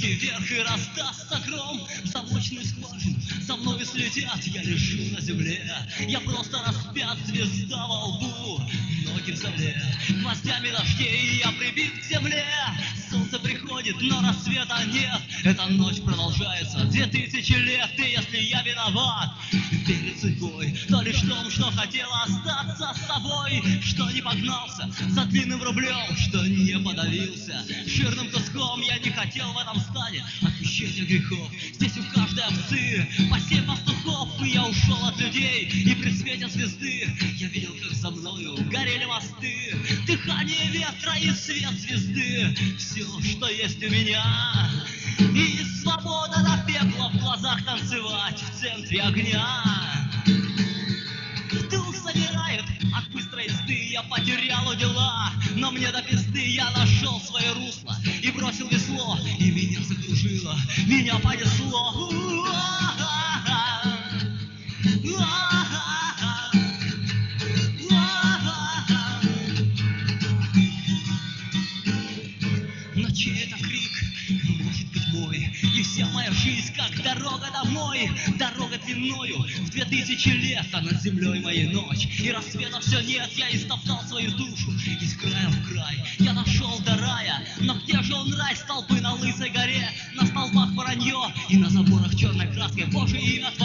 руки вверх и раздастся гром. Замочную скважину за мной следят, я лежу на земле. Я просто распят, звезда во лбу, ноги в земле. Гвоздями дождей я прибит к земле. Солнце приходит, но рассвета нет. Эта ночь продолжается 2000 лет. И если я виноват перед судьбой, то лишь в том, что хотел остаться с собой, что не погнался за длинным рублем, что не подавился жирным куском. Я не хотел в этом стане отпущения грехов. Здесь у каждой овцы по 7 пастухов. И я ушел от людей, и при свете звезды я видел, как за мною горели мосты. Дыхание ветра и свет звезды — все, что есть у меня. И свобода до пепла в глазах танцевать в центре огня. Дух собирает от быстрой езды, я потерял дела, но мне до пизды. Я нашел свое русло и бросил весло, и меня закружило, меня понесло. Но чей это крик? Может быть мой. И вся моя жизнь как дорога домой. Дорога длиною в 2000 лет, а над землей моей ночь. И рассвета все нет, я истоптал свою душу из края в край. Я дошел до рая, но где же он рай? Столбы на лысой горе, на столбах воронье и на заборах черной краской. Боже, имя